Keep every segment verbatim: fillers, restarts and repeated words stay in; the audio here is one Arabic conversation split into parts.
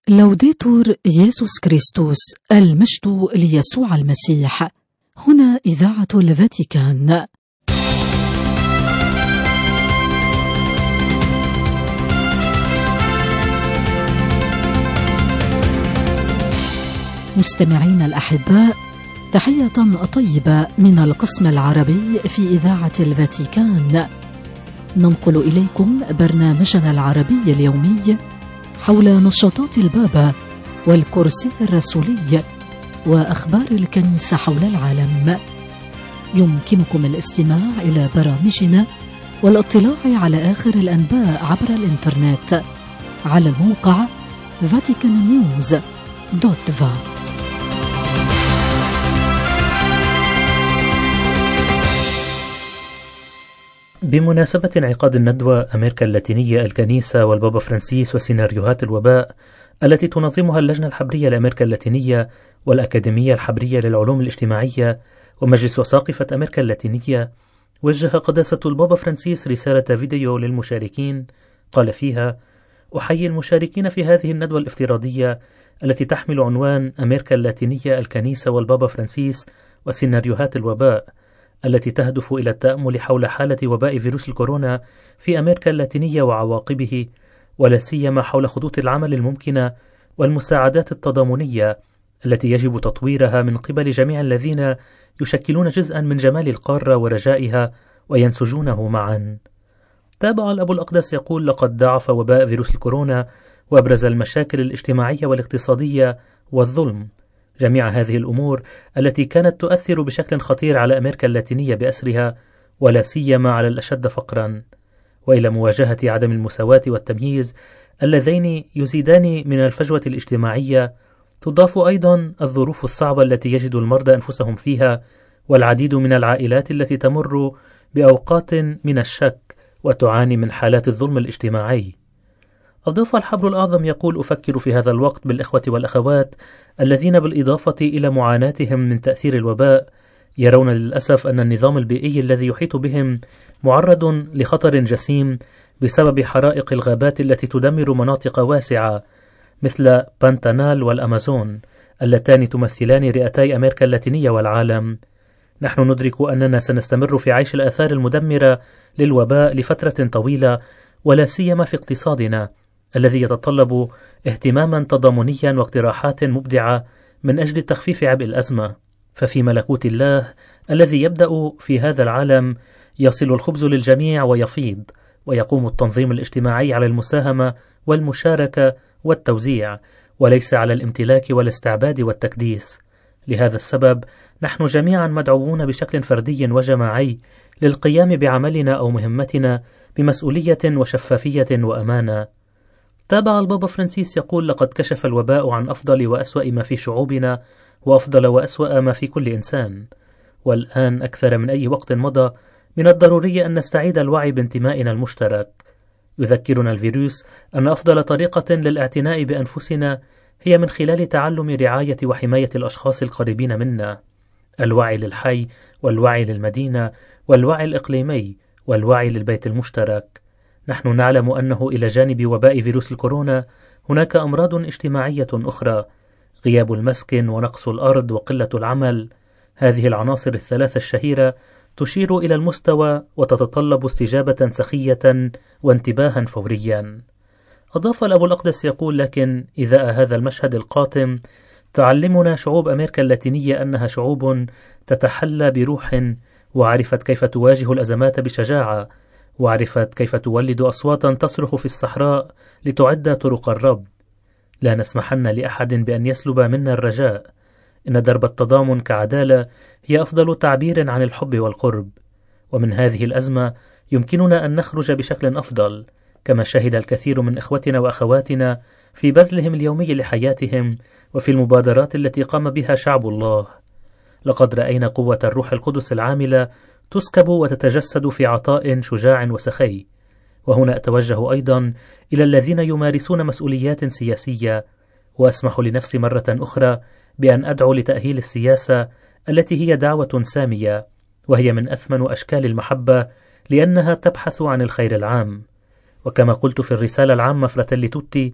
لوديتور يسوع كريستوس، المجد ليسوع المسيح. هنا إذاعة الفاتيكان. مستمعين الأحباء، تحية طيبة من القسم العربي في إذاعة الفاتيكان. ننقل إليكم برنامجنا العربي اليومي حول نشاطات البابا والكرسي الرسولي وأخبار الكنيسة حول العالم. يمكنكم الاستماع إلى برامجنا والاطلاع على آخر الأنباء عبر الإنترنت على الموقع فاتيكان نيوز دوت فا. بمناسبة انعقاد الندوة أمريكا اللاتينية، الكنيسة والبابا فرانسيس وسيناريوهات الوباء التي تنظمها اللجنة الحبرية لأمريكا اللاتينية والأكاديمية الحبرية للعلوم الاجتماعية ومجلس وساقفة أمريكا اللاتينية، وجه قداسة البابا فرانسيس رسالة فيديو للمشاركين قال فيها: أحيي المشاركين في هذه الندوة الافتراضية التي تحمل عنوان أمريكا اللاتينية، الكنيسة والبابا فرانسيس وسيناريوهات الوباء، التي تهدف إلى التأمل حول حالة وباء فيروس الكورونا في أمريكا اللاتينية وعواقبه، ولا سيما حول خطوط العمل الممكنة والمساعدات التضامنية التي يجب تطويرها من قبل جميع الذين يشكلون جزءا من جمال القارة ورجائها وينسجونه معا. تابع الأب الأقدس يقول: لقد ضاعف وباء فيروس الكورونا وأبرز المشاكل الاجتماعية والاقتصادية والظلم، جميع هذه الأمور التي كانت تؤثر بشكل خطير على أمريكا اللاتينية بأسرها، ولا سيما على الأشد فقرا، وإلى مواجهة عدم المساواة والتمييز اللذين يزيدان من الفجوة الاجتماعية، تضاف أيضا الظروف الصعبة التي يجد المرضى أنفسهم فيها، والعديد من العائلات التي تمر بأوقات من الشك وتعاني من حالات الظلم الاجتماعي. أضاف الحبر الأعظم يقول: أفكر في هذا الوقت بالإخوة والأخوات الذين بالإضافة إلى معاناتهم من تأثير الوباء يرون للأسف أن النظام البيئي الذي يحيط بهم معرض لخطر جسيم بسبب حرائق الغابات التي تدمر مناطق واسعة مثل بانتانال والأمازون، اللتان تمثلان رئتي أمريكا اللاتينية والعالم. نحن ندرك أننا سنستمر في عيش الآثار المدمرة للوباء لفترة طويلة، ولا سيما في اقتصادنا الذي يتطلب اهتماما تضامنيا واقتراحات مبدعة من أجل تخفيف عبء الأزمة. ففي ملكوت الله الذي يبدأ في هذا العالم يصل الخبز للجميع ويفيض، ويقوم التنظيم الاجتماعي على المساهمة والمشاركة والتوزيع، وليس على الامتلاك والاستعباد والتكديس. لهذا السبب نحن جميعا مدعوون بشكل فردي وجماعي للقيام بعملنا أو مهمتنا بمسؤولية وشفافية وأمانة. تابع البابا فرانسيس يقول: لقد كشف الوباء عن أفضل وأسوأ ما في شعوبنا، وأفضل وأسوأ ما في كل إنسان، والآن أكثر من أي وقت مضى من الضروري أن نستعيد الوعي بانتمائنا المشترك. يذكرنا الفيروس أن أفضل طريقة للاعتناء بأنفسنا هي من خلال تعلم رعاية وحماية الأشخاص القريبين منا، الوعي للحي والوعي للمدينة والوعي الإقليمي والوعي للبيت المشترك. نحن نعلم أنه إلى جانب وباء فيروس الكورونا هناك أمراض اجتماعية أخرى: غياب المسكن ونقص الأرض وقلة العمل. هذه العناصر الثلاثة الشهيرة تشير إلى المستوى وتتطلب استجابة سخية وانتباها فوريا. أضاف الأب الأقدس يقول: لكن إذا هذا المشهد القاتم تعلمنا شعوب أمريكا اللاتينية أنها شعوب تتحلى بروح، وعرفت كيف تواجه الأزمات بشجاعة، وعرفت كيف تولد أصواتا تصرخ في الصحراء لتعد طرق الرب. لا نسمحن لأحد بأن يسلب منا الرجاء. إن درب التضامن كعدالة هي أفضل تعبير عن الحب والقرب، ومن هذه الأزمة يمكننا أن نخرج بشكل أفضل، كما شهد الكثير من إخوتنا وأخواتنا في بذلهم اليومي لحياتهم وفي المبادرات التي قام بها شعب الله. لقد رأينا قوة الروح القدس العاملة تسكب وتتجسد في عطاء شجاع وسخي. وهنا أتوجه أيضا إلى الذين يمارسون مسؤوليات سياسية، وأسمح لنفسي مرة أخرى بأن أدعو لتأهيل السياسة التي هي دعوة سامية، وهي من أثمن أشكال المحبة لأنها تبحث عن الخير العام. وكما قلت في الرسالة العامة فراتيلي توتي،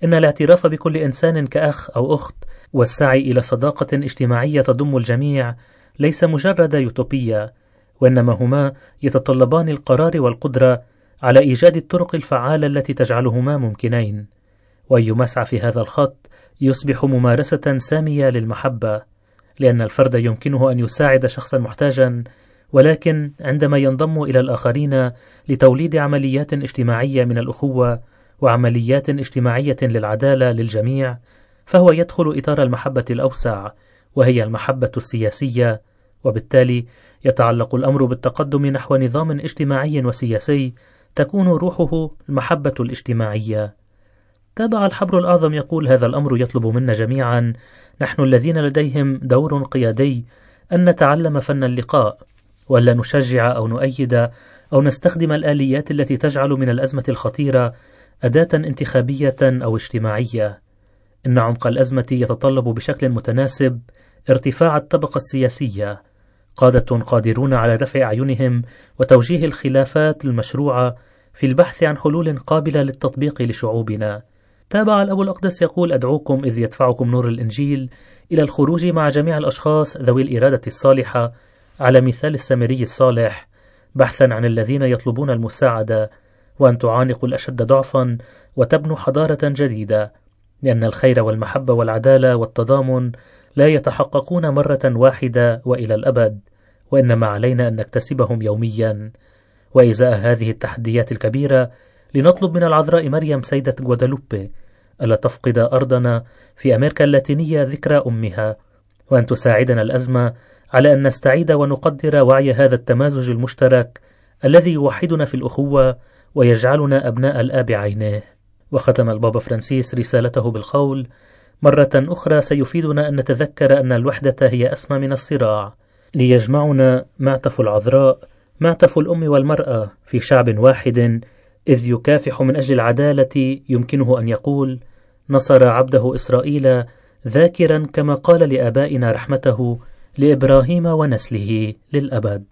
إن الاعتراف بكل إنسان كأخ أو أخت والسعي إلى صداقة اجتماعية تضم الجميع ليس مجرد يوتوبية، وإنما هما يتطلبان القرار والقدرة على إيجاد الطرق الفعالة التي تجعلهما ممكنين. وأي مسعى في هذا الخط يصبح ممارسة سامية للمحبة، لأن الفرد يمكنه أن يساعد شخصا محتاجا، ولكن عندما ينضم إلى الآخرين لتوليد عمليات اجتماعية من الأخوة وعمليات اجتماعية للعدالة للجميع، فهو يدخل إطار المحبة الأوسع، وهي المحبة السياسية، وبالتالي يتعلق الأمر بالتقدم نحو نظام اجتماعي وسياسي تكون روحه المحبة الاجتماعية. تابع الحبر الأعظم يقول: هذا الأمر يطلب منا جميعا، نحن الذين لديهم دور قيادي، أن نتعلم فن اللقاء، ولا نشجع أو نؤيد أو نستخدم الآليات التي تجعل من الأزمة الخطيرة أداة انتخابية أو اجتماعية. إن عمق الأزمة يتطلب بشكل متناسب ارتفاع الطبقة السياسية، قادة قادرون على دفع أعينهم وتوجيه الخلافات المشروعة في البحث عن حلول قابلة للتطبيق لشعوبنا. تابع الأب الأقدس يقول: أدعوكم إذ يدفعكم نور الإنجيل إلى الخروج مع جميع الأشخاص ذوي الإرادة الصالحة على مثال السامري الصالح، بحثا عن الذين يطلبون المساعدة، وأن تعانقوا الأشد ضعفا وتبنوا حضارة جديدة، لأن الخير والمحبة والعدالة والتضامن لا يتحققون مرة واحدة وإلى الأبد، وإنما علينا أن نكتسبهم يوميا. وإزاء هذه التحديات الكبيرة لنطلب من العذراء مريم سيدة غوادالوبي ألا تفقد أرضنا في أمريكا اللاتينية ذكرى أمها، وأن تساعدنا الأزمة على أن نستعيد ونقدر وعي هذا التمازج المشترك الذي يوحدنا في الأخوة ويجعلنا أبناء الآب عينيه. وختم البابا فرانسيس رسالته بالقول: مرة أخرى سيفيدنا أن نتذكر أن الوحدة هي أسمى من الصراع، ليجمعنا معطف العذراء، معطف الأم والمرأة في شعب واحد، إذ يكافح من أجل العدالة يمكنه أن يقول: نصر عبده إسرائيل، ذاكرا كما قال لآبائنا رحمته لإبراهيم ونسله للأبد.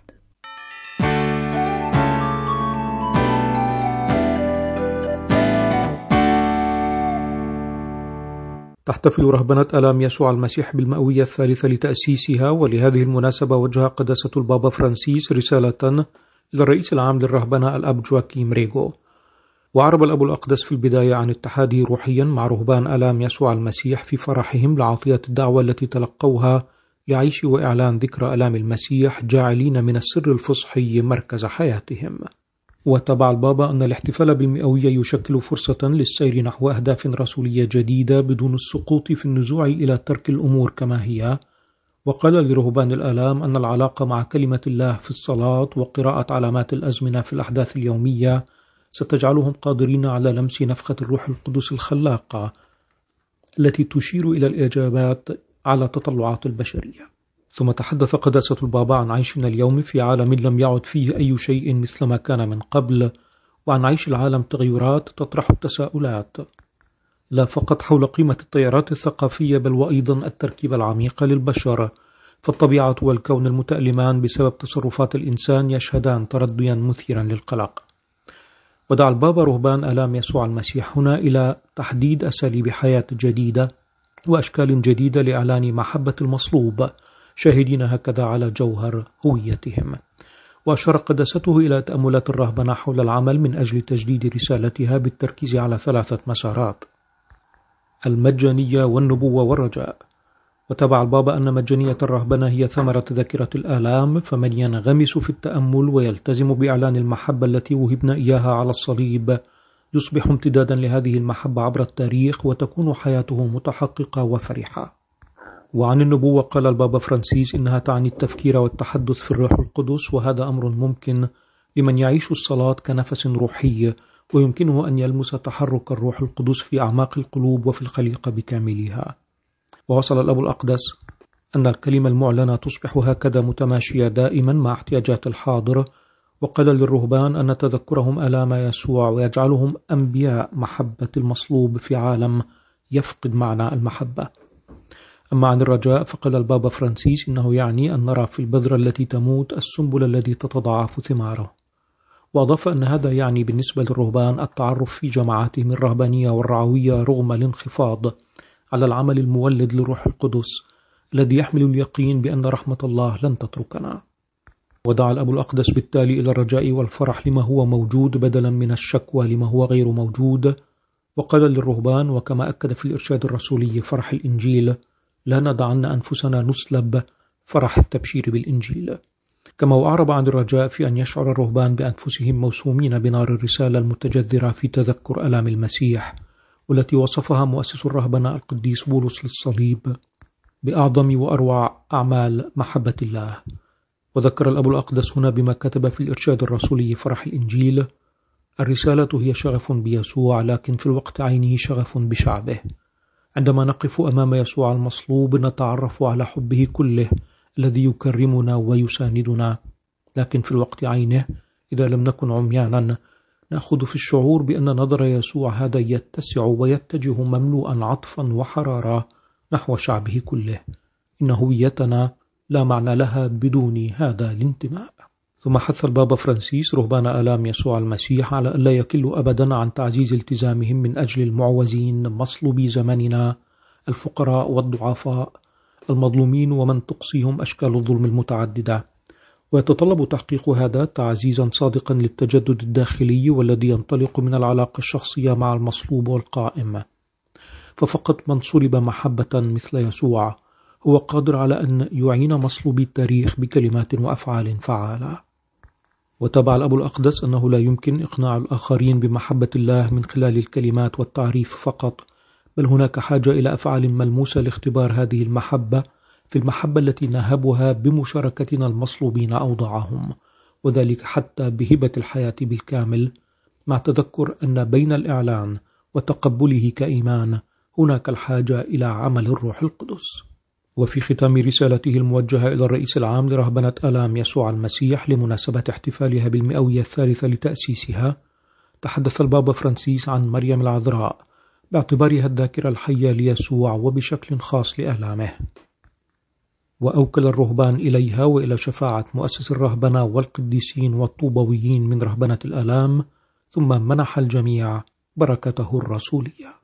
تحتفل رهبنة آلام يسوع المسيح بالمئوية الثالثة لتأسيسها، ولهذه المناسبة وجه قداسة البابا فرانسيس رسالة إلى الرئيس العام للرهبنة الأب جواكيم ريغو. وعرب الأب الأقدس في البداية عن اتحاده روحيا مع رهبان آلام يسوع المسيح في فرحهم لعطية الدعوة التي تلقوها لعيش وإعلان ذكرى آلام المسيح، جاعلين من السر الفصحي مركز حياتهم. وتبع البابا أن الاحتفال بالمئوية يشكل فرصة للسير نحو أهداف رسولية جديدة بدون السقوط في النزوع إلى ترك الأمور كما هي. وقال لرهبان الآلام أن العلاقة مع كلمة الله في الصلاة وقراءة علامات الأزمنة في الأحداث اليومية ستجعلهم قادرين على لمس نفخة الروح القدس الخلاقة التي تشير إلى الإجابات على تطلعات البشرية. ثم تحدث قداسة البابا عن عيشنا اليوم في عالم لم يعد فيه أي شيء مثل ما كان من قبل، وعن عيش العالم تغيرات تطرح التساؤلات لا فقط حول قيمة التيارات الثقافية بل وأيضا التركيبة العميقة للبشر، فالطبيعة والكون المتألمان بسبب تصرفات الإنسان يشهدان ترديا مثيرا للقلق. ودعا البابا رهبان آلام يسوع المسيح هنا إلى تحديد أساليب حياة جديدة وأشكال جديدة لإعلان محبة المصلوب، شاهدين هكذا على جوهر هويتهم. وأشار قداسته إلى تأملات الرهبنة حول العمل من أجل تجديد رسالتها بالتركيز على ثلاثة مسارات: المجانية والنبوة والرجاء. وتبع البابا أن مجانية الرهبنة هي ثمرة ذاكرة الآلام، فمن ينغمس في التأمل ويلتزم بإعلان المحبة التي وهبنا إياها على الصليب يصبح امتدادا لهذه المحبة عبر التاريخ، وتكون حياته متحققة وفرحة. وعن النبوة قال البابا فرانسيس إنها تعني التفكير والتحدث في الروح القدس، وهذا أمر ممكن لمن يعيش الصلاة كنفس روحي، ويمكنه أن يلمس تحرك الروح القدس في أعماق القلوب وفي الخليقة بكاملها. ووصل الأب الأقدس أن الكلمة المعلنة تصبح هكذا متماشية دائما مع احتياجات الحاضر، وقال للرهبان أن تذكرهم آلام يسوع ويجعلهم أنبياء محبة المصلوب في عالم يفقد معنى المحبة. أما عن الرجاء فقال البابا فرانسيس إنه يعني أن نرى في البذرة التي تموت السنبل الذي تتضاعف ثماره. وأضاف أن هذا يعني بالنسبة للرهبان التعرف في جماعاتهم الرهبانية والرعوية رغم الانخفاض على العمل المولد للروح القدس الذي يحمل اليقين بأن رحمة الله لن تتركنا. ودعا الأب الأقدس بالتالي إلى الرجاء والفرح لما هو موجود بدلا من الشكوى لما هو غير موجود، وقال للرهبان وكما أكد في الإرشاد الرسولي فرح الإنجيل: لا ندعن أنفسنا نسلب فرح التبشير بالإنجيل. كما وأعرب عن الرجاء في أن يشعر الرهبان بأنفسهم موسومين بنار الرسالة المتجذرة في تذكر آلام المسيح، والتي وصفها مؤسس الرهبنة القديس بولس للصليب بأعظم وأروع أعمال محبة الله. وذكر الأب الأقدس هنا بما كتب في الإرشاد الرسولي فرح الإنجيل: الرسالة هي شغف بيسوع، لكن في الوقت عينه شغف بشعبه. عندما نقف أمام يسوع المصلوب نتعرف على حبه كله الذي يكرمنا ويساندنا، لكن في الوقت عينه إذا لم نكن عميانا نأخذ في الشعور بأن نظر يسوع هذا يتسع ويتجه مملوءا عطفا وحرارة نحو شعبه كله. إن هويتنا لا معنى لها بدون هذا الانتماء. ثم حث البابا فرانسيس رهبان آلام يسوع المسيح على ألا يكلوا أبدا عن تعزيز التزامهم من أجل المعوزين مصلوبي زمننا، الفقراء والضعفاء، المظلومين ومن تقصيهم أشكال الظلم المتعددة. ويتطلب تحقيق هذا تعزيزا صادقا للتجدد الداخلي والذي ينطلق من العلاقة الشخصية مع المصلوب والقائم. ففقط من صلب محبة مثل يسوع هو قادر على أن يعين مصلوبي التاريخ بكلمات وأفعال فعالة. وتبع الأب الأقدس أنه لا يمكن إقناع الآخرين بمحبة الله من خلال الكلمات والتعريف فقط، بل هناك حاجة إلى أفعال ملموسة لاختبار هذه المحبة في المحبة التي نهبها بمشاركتنا المصلوبين أوضاعهم، وذلك حتى بهبة الحياة بالكامل، مع تذكر أن بين الإعلان وتقبله كإيمان هناك الحاجة إلى عمل الروح القدس. وفي ختام رسالته الموجهة إلى الرئيس العام لرهبنة آلام يسوع المسيح لمناسبة احتفالها بالمئوية الثالثة لتأسيسها، تحدث البابا فرانسيس عن مريم العذراء باعتبارها الذاكرة الحية ليسوع وبشكل خاص لآلامه، وأوكل الرهبان إليها وإلى شفاعة مؤسس الرهبنة والقديسين والطوبويين من رهبنة الآلام، ثم منح الجميع بركته الرسولية.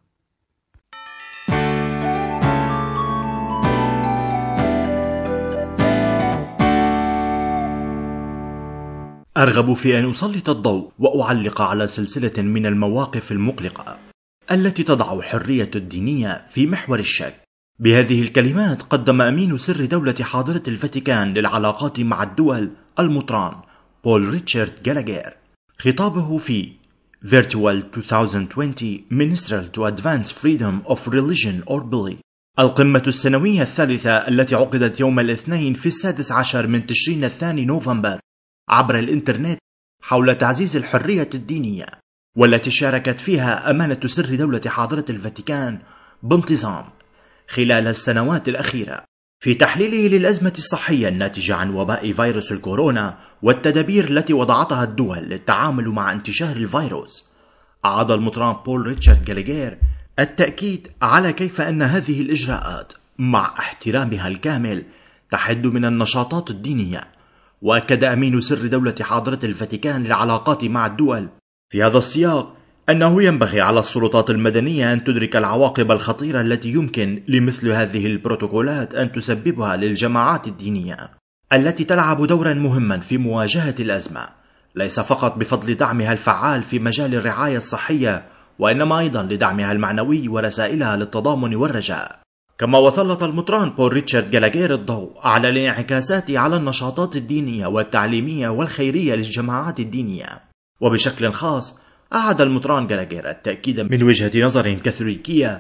أرغب في أن أسلط الضوء وأعلق على سلسلة من المواقف المقلقة التي تضع الحرية الدينية في محور الشك. بهذه الكلمات قدم أمين سر دولة حاضرة الفاتيكان للعلاقات مع الدول المطران بول ريتشارد جالاغير خطابه في Virtual twenty twenty Ministerial to Advance Freedom of Religion or Belief، القمة السنوية الثالثة التي عقدت يوم الاثنين في السادس عشر من تشرين الثاني نوفمبر عبر الإنترنت حول تعزيز الحرية الدينية، والتي شاركت فيها أمانة سر دولة حاضرة الفاتيكان بانتظام خلال السنوات الأخيرة في تحليله للأزمة الصحية الناتجة عن وباء فيروس الكورونا والتدابير التي وضعتها الدول للتعامل مع انتشار الفيروس. أعاد المطران بول ريتشارد جالاغير التأكيد على كيف أن هذه الإجراءات مع احترامها الكامل تحد من النشاطات الدينية. وأكد أمين سر دولة حاضرة الفاتيكان للعلاقات مع الدول في هذا السياق أنه ينبغي على السلطات المدنية أن تدرك العواقب الخطيرة التي يمكن لمثل هذه البروتوكولات أن تسببها للجماعات الدينية التي تلعب دورا مهما في مواجهة الأزمة، ليس فقط بفضل دعمها الفعال في مجال الرعاية الصحية، وإنما أيضا لدعمها المعنوي ورسائلها للتضامن والرجاء. كما وسلط المطران بول ريتشارد جالاغير الضوء على الانعكاسات على النشاطات الدينية والتعليمية والخيرية للجماعات الدينية. وبشكل خاص أعاد المطران جالاغير التأكيد من وجهة نظر كاثوليكية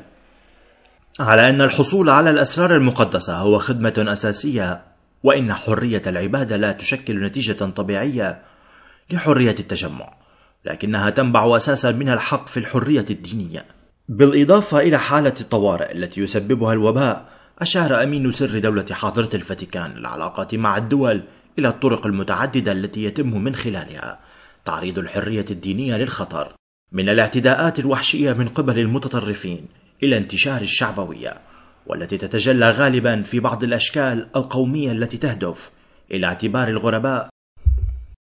على أن الحصول على الأسرار المقدسة هو خدمة أساسية، وإن حرية العبادة لا تشكل نتيجة طبيعية لحرية التجمع، لكنها تنبع أساسا من الحق في الحرية الدينية. بالإضافة إلى حالة الطوارئ التي يسببها الوباء، أشار أمين سر دولة حاضرة الفاتيكان للعلاقات مع الدول إلى الطرق المتعددة التي يتم من خلالها تعريض الحرية الدينية للخطر، من الاعتداءات الوحشية من قبل المتطرفين إلى انتشار الشعبوية، والتي تتجلى غالبا في بعض الأشكال القومية التي تهدف إلى اعتبار الغرباء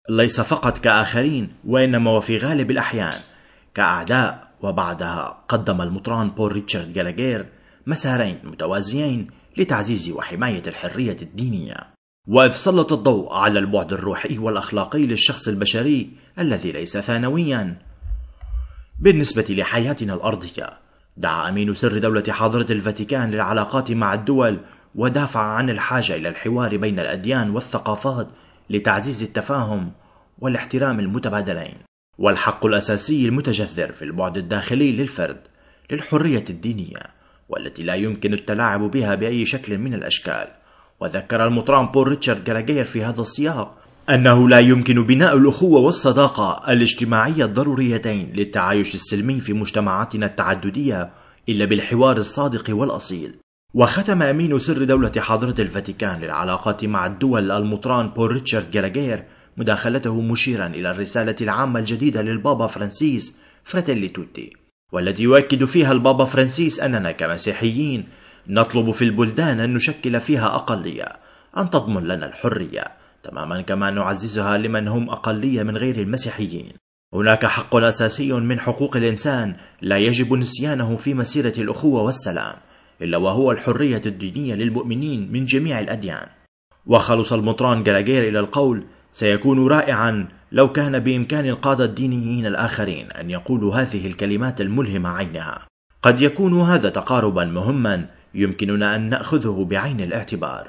ليس فقط كآخرين، وإنما وفي غالب الأحيان كأعداء. وبعدها قدم المطران بول ريتشارد جالاغير مسارين متوازيين لتعزيز وحماية الحرية الدينية، وإذ سلط الضوء على البعد الروحي والأخلاقي للشخص البشري الذي ليس ثانويا بالنسبة لحياتنا الأرضية. دعا أمين سر دولة حاضرة الفاتيكان للعلاقات مع الدول، ودافع عن الحاجة إلى الحوار بين الأديان والثقافات لتعزيز التفاهم والاحترام المتبادلين، والحق الأساسي المتجذر في البعد الداخلي للفرد للحرية الدينية، والتي لا يمكن التلاعب بها بأي شكل من الأشكال. وذكر المطران بول ريتشارد جالاغير في هذا السياق أنه لا يمكن بناء الأخوة والصداقة الاجتماعية الضروريتين للتعايش السلمي في مجتمعاتنا التعددية إلا بالحوار الصادق والأصيل. وختم أمين سر دولة حاضرة الفاتيكان للعلاقات مع الدول المطران بول ريتشارد جالاغير مداخلته مشيرا إلى الرسالة العامة الجديدة للبابا فرانسيس فراتيلي توتي، والتي يؤكد فيها البابا فرانسيس أننا كمسيحيين نطلب في البلدان أن نشكل فيها أقلية أن تضمن لنا الحرية، تماما كما نعززها لمن هم أقلية من غير المسيحيين. هناك حق أساسي من حقوق الإنسان لا يجب نسيانه في مسيرة الأخوة والسلام، إلا وهو الحرية الدينية للمؤمنين من جميع الأديان. وخلص المطران جالاغير إلى القول: سيكون رائعا لو كان بإمكان القادة الدينيين الآخرين أن يقولوا هذه الكلمات الملهمة عينها. قد يكون هذا تقاربا مهما يمكننا أن نأخذه بعين الاعتبار.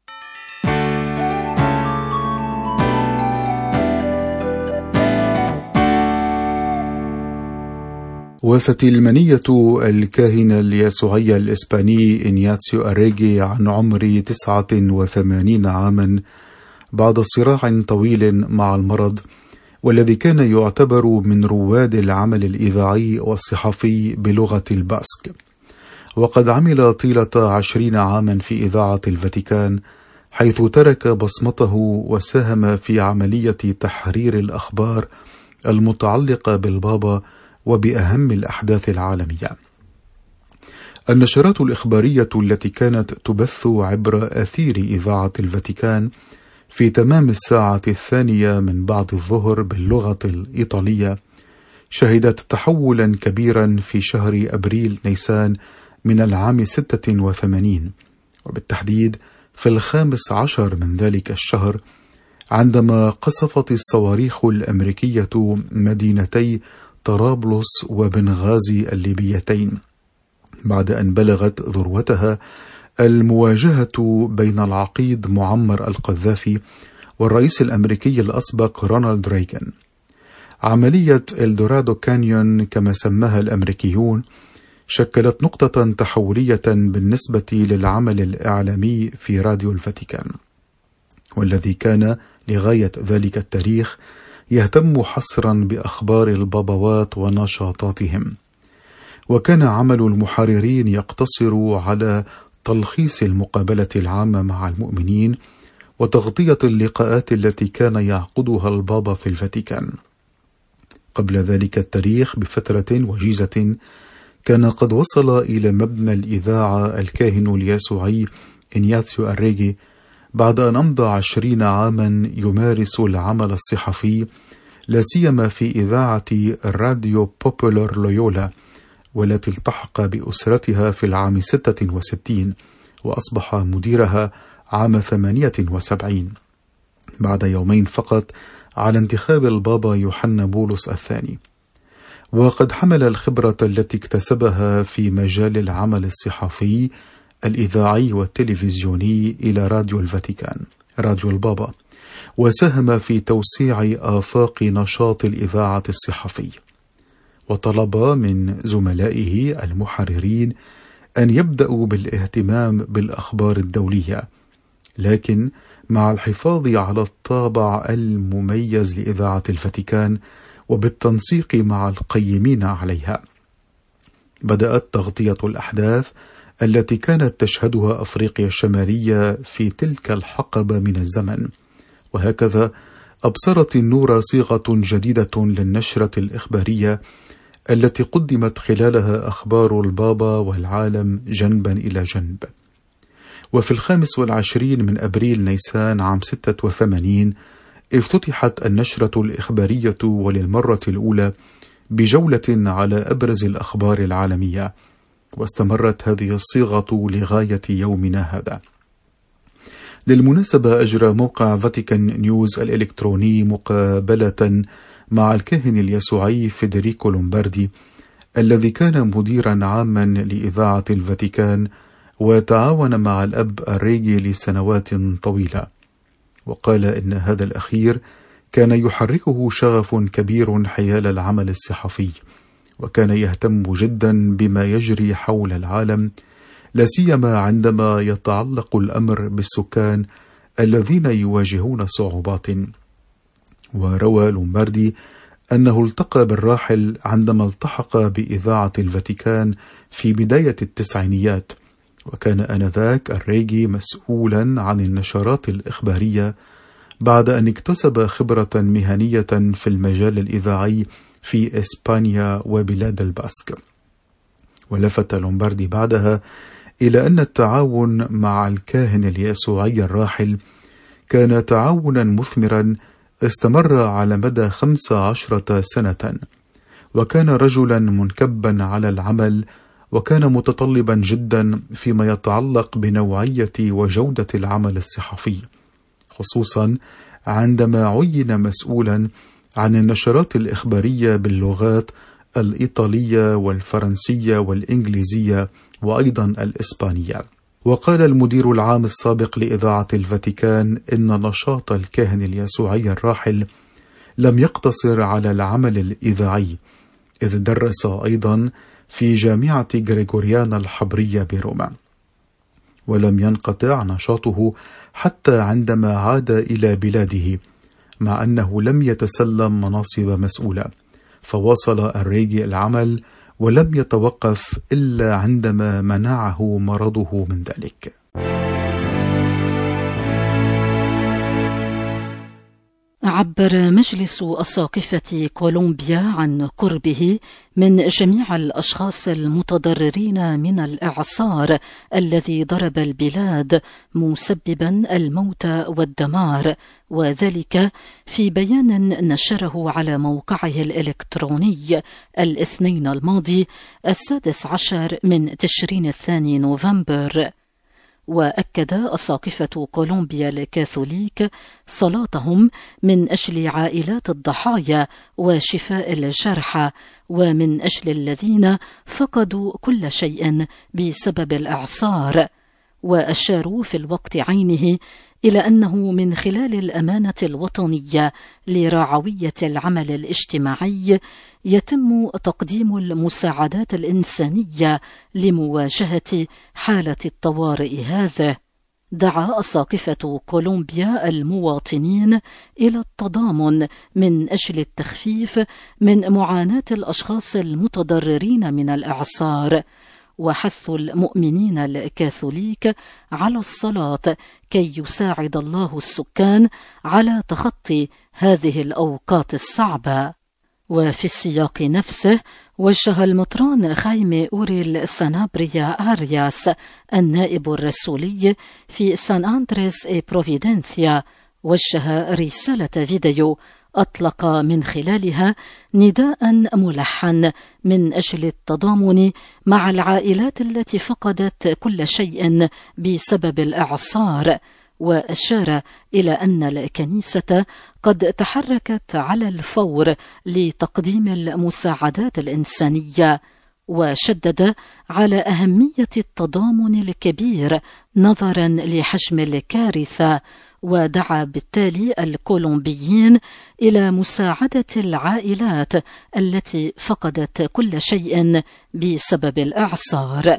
وافت المنية الكاهن اليسوعي الإسباني إنياتسيو أريغي عن عمر تسعة وثمانين عاما بعد صراع طويل مع المرض، والذي كان يعتبر من رواد العمل الإذاعي والصحفي بلغة الباسك. وقد عمل طيلة عشرين عاما في إذاعة الفاتيكان، حيث ترك بصمته وساهم في عملية تحرير الأخبار المتعلقة بالبابا وبأهم الأحداث العالمية. النشرات الإخبارية التي كانت تبث عبر أثير إذاعة الفاتيكان في تمام الساعة الثانية من بعد الظهر باللغة الإيطالية شهدت تحولا كبيرا في شهر أبريل نيسان من العام ستة وثمانين، وبالتحديد في الخامس عشر من ذلك الشهر، عندما قصفت الصواريخ الأمريكية مدينتي طرابلس وبنغازي الليبيتين، بعد أن بلغت ذروتها المواجهة بين العقيد معمر القذافي والرئيس الأمريكي الأسبق رونالد ريغان. عملية إلدورادو كانيون كما سماها الأمريكيون شكلت نقطة تحولية بالنسبة للعمل الإعلامي في راديو الفاتيكان، والذي كان لغاية ذلك التاريخ يهتم حصرا بأخبار البابوات ونشاطاتهم. وكان عمل المحررين يقتصر على تلخيص المقابلة العامة مع المؤمنين وتغطية اللقاءات التي كان يعقدها البابا في الفاتيكان. قبل ذلك التاريخ بفترة وجيزة كان قد وصل إلى مبنى الإذاعة الكاهن اليسوعي إنياتسيو أريغي بعد أن أمضى عشرين عاما يمارس العمل الصحفي، لا سيما في إذاعة الراديو بوبولار لويولا، والتي التحق بأسرتها في العام ستة وستين وأصبح مديرها عام ثمانية وسبعين بعد يومين فقط على انتخاب البابا يوحنا بولس الثاني. وقد حمل الخبرة التي اكتسبها في مجال العمل الصحفي الإذاعي والتلفزيوني إلى راديو الفاتيكان راديو البابا، وساهم في توسيع آفاق نشاط الإذاعة الصحفي، وطلب من زملائه المحررين أن يبدأوا بالاهتمام بالأخبار الدولية، لكن مع الحفاظ على الطابع المميز لإذاعة الفاتيكان وبالتنسيق مع القيمين عليها. بدأت تغطية الأحداث التي كانت تشهدها أفريقيا الشمالية في تلك الحقبة من الزمن، وهكذا أبصرت النور صيغة جديدة للنشرة الإخبارية التي قدمت خلالها أخبار البابا والعالم جنبا إلى جنب. وفي الخامس والعشرين من أبريل نيسان عام ستة وثمانين افتتحت النشرة الإخبارية وللمرة الأولى بجولة على أبرز الأخبار العالمية، واستمرت هذه الصيغة لغاية يومنا هذا. للمناسبة أجرى موقع فاتيكان نيوز الإلكتروني مقابلة مع الكاهن اليسوعي فيدريكو لومباردي الذي كان مديرا عاما لإذاعة الفاتيكان وتعاون مع الأب أريجي لسنوات طويلة، وقال إن هذا الأخير كان يحركه شغف كبير حيال العمل الصحفي، وكان يهتم جدا بما يجري حول العالم، لا سيما عندما يتعلق الأمر بالسكان الذين يواجهون صعوبات. وروى لومباردي أنه التقى بالراحل عندما التحق بإذاعة الفاتيكان في بداية التسعينيات، وكان آنذاك أريجي مسؤولا عن النشرات الإخبارية بعد أن اكتسب خبرة مهنية في المجال الإذاعي في إسبانيا وبلاد الباسك. ولفت لومباردي بعدها إلى أن التعاون مع الكاهن اليسوعي الراحل كان تعاونا مثمرا استمر على مدى خمس عشرة سنة، وكان رجلا منكبا على العمل، وكان متطلبا جدا فيما يتعلق بنوعية وجودة العمل الصحفي، خصوصا عندما عين مسؤولا عن النشرات الإخبارية باللغات الإيطالية والفرنسية والإنجليزية وأيضا الإسبانية. وقال المدير العام السابق لإذاعة الفاتيكان إن نشاط الكاهن اليسوعي الراحل لم يقتصر على العمل الإذاعي، إذ درس أيضا في جامعة غريغوريانا الحبرية بروما، ولم ينقطع نشاطه حتى عندما عاد إلى بلاده، مع أنه لم يتسلم مناصب مسؤولة، فواصل أريجي العمل ولم يتوقف إلا عندما منعه مرضه من ذلك. عبر مجلس أساقفة كولومبيا عن قربه من جميع الأشخاص المتضررين من الإعصار الذي ضرب البلاد مسببا الموت والدمار، وذلك في بيان نشره على موقعه الإلكتروني الاثنين الماضي السادس عشر من تشرين الثاني نوفمبر. وأكد أساقفة كولومبيا الكاثوليك صلاتهم من أجل عائلات الضحايا وشفاء الجرحى، ومن أجل الذين فقدوا كل شيء بسبب الإعصار. وأشاروا في الوقت عينه إلى أنه من خلال الأمانة الوطنية لرعوية العمل الاجتماعي يتم تقديم المساعدات الإنسانية لمواجهة حالة الطوارئ هذه. دعا أساقفة كولومبيا المواطنين إلى التضامن من أجل التخفيف من معاناة الأشخاص المتضررين من الإعصار، وحث المؤمنين الكاثوليك على الصلاة كي يساعد الله السكان على تخطي هذه الأوقات الصعبة. وفي السياق نفسه وجه المطران خايمي أوريل سانابريا آرياس النائب الرسولي في سان أندريس إي بروفيدنسيا وجه رسالة فيديو أطلق من خلالها نداء ملحن من أجل التضامن مع العائلات التي فقدت كل شيء بسبب الإعصار، وأشار إلى أن الكنيسة قد تحركت على الفور لتقديم المساعدات الإنسانية، وشدد على أهمية التضامن الكبير نظرا لحجم الكارثة، ودعا بالتالي الكولومبيين إلى مساعدة العائلات التي فقدت كل شيء بسبب الإعصار.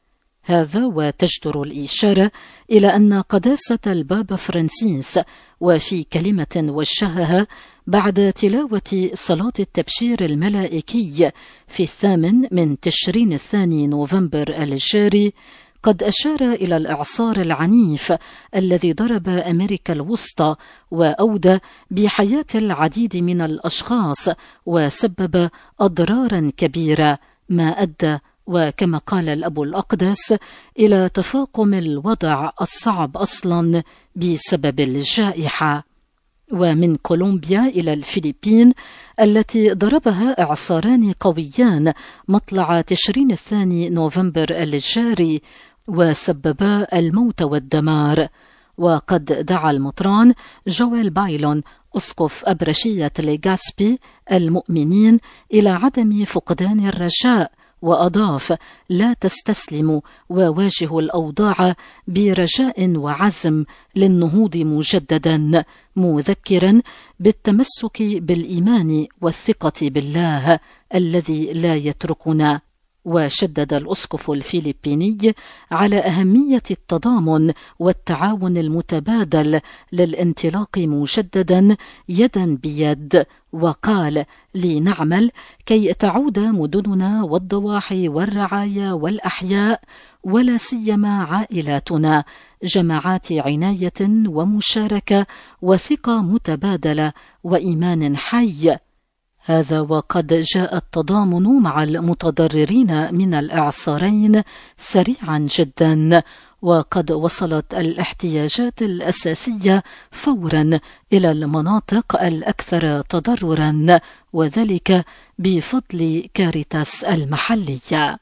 هذا وتجدر الإشارة إلى أن قداسة البابا فرانسيس وفي كلمة وجهها بعد تلاوة صلاة التبشير الملائكي في الثامن من تشرين الثاني نوفمبر الجاري قد أشار إلى الإعصار العنيف الذي ضرب أمريكا الوسطى وأودى بحياة العديد من الأشخاص وسبب أضرارا كبيرة، ما أدى وكما قال الأب الأقدس إلى تفاقم الوضع الصعب أصلا بسبب الجائحة. ومن كولومبيا إلى الفلبين التي ضربها إعصاران قويان مطلع تشرين الثاني نوفمبر الجاري وسببا الموت والدمار. وقد دعا المطران جويل بايلون أسقف أبرشية ليغاسبي المؤمنين إلى عدم فقدان الرجاء، وأضاف: لا تستسلموا وواجهوا الأوضاع برجاء وعزم للنهوض مجددا، مذكرا بالتمسك بالإيمان والثقة بالله الذي لا يتركنا. وشدد الأسقف الفلبيني على أهمية التضامن والتعاون المتبادل للانطلاق مجددا يدا بيد، وقال: لنعمل كي تعود مدننا والضواحي والرعايا والأحياء ولا سيما عائلاتنا جماعات عناية ومشاركة وثقة متبادلة وإيمان حي. هذا وقد جاء التضامن مع المتضررين من الإعصارين سريعا جدا، وقد وصلت الاحتياجات الأساسية فورا إلى المناطق الأكثر تضررا، وذلك بفضل كاريتاس المحلية.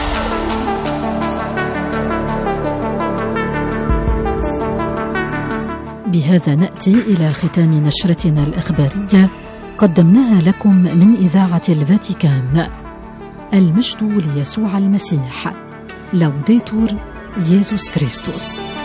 بهذا نأتي إلى ختام نشرتنا الإخبارية قدمناها لكم من إذاعة الفاتيكان. المجد ليسوع المسيح. لوديتور يسوع كريستوس.